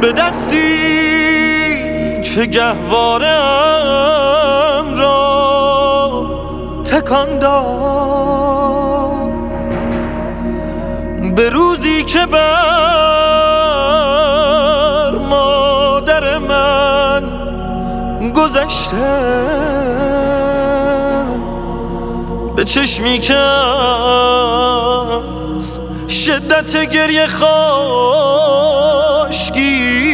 به دستی که گهوارم را تکان داد، به روزی که بر مادر من گذشته، به چشمی که از شدت گریه خاشکی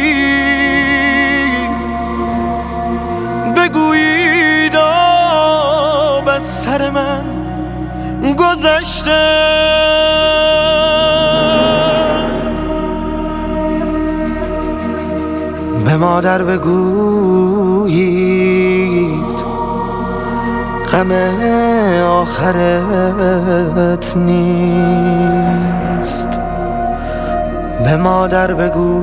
بگویید آب از سر من گذشته. به مادر بگویید غم آخرت نیست، به مادر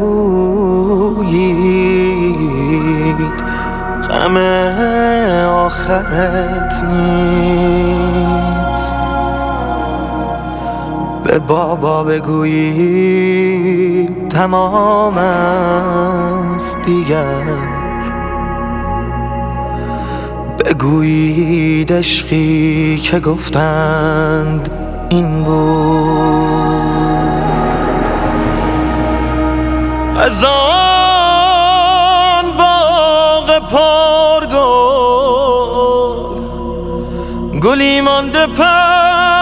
بگویید غم آخرت نیست. به بابا بگویید تمام است دیگر، بگویید عشقی که گفتند این بود. از آن باغ پرگل گلی مانده پر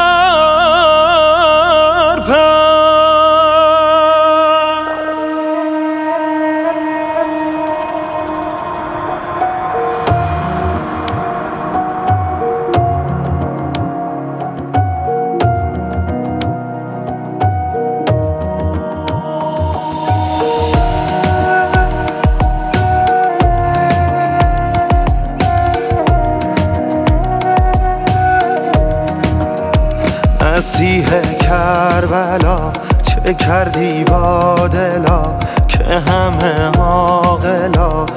پر، مسیح کربلا چه کردی با دلا که همه عاقلا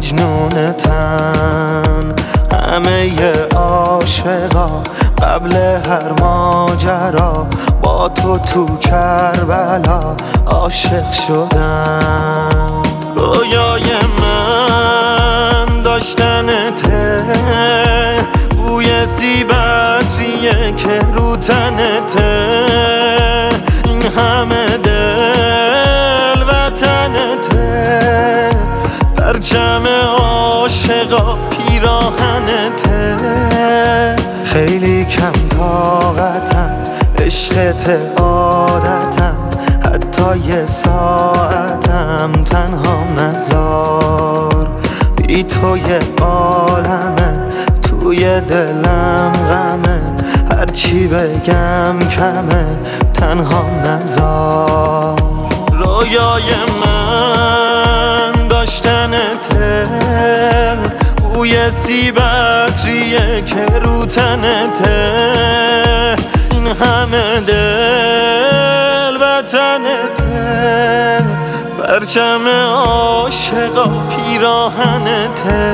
مجنونتن، همه عاشقا قبل هر ماجرا با تو کربلا عاشق شدن. رویای من داشتنته، بوی سیبتریه که رو تنته، این همه دل وطنته، پرچم عاشقا پیراهنته. خیلی کم طاقتم، عشقت عادتم، حتی یه ساعتم تنها نذار، بی تو یه عالمه توی دلم غمه، هرچی بگم کمه تنها نذار. رویای من داشتنته، بوی سیبتریه که رو تنته، این همه دل وطنته، پرچم عاشقا پیراهنته.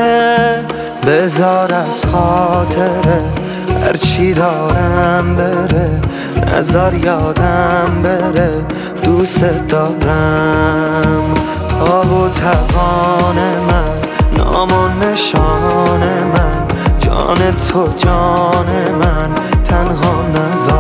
بذار از خاطره هرچی دارم بره، نذار یادم بره دوست دارم. تاب و توان من، نام و نشان من، جان تو جان من تنها نذار.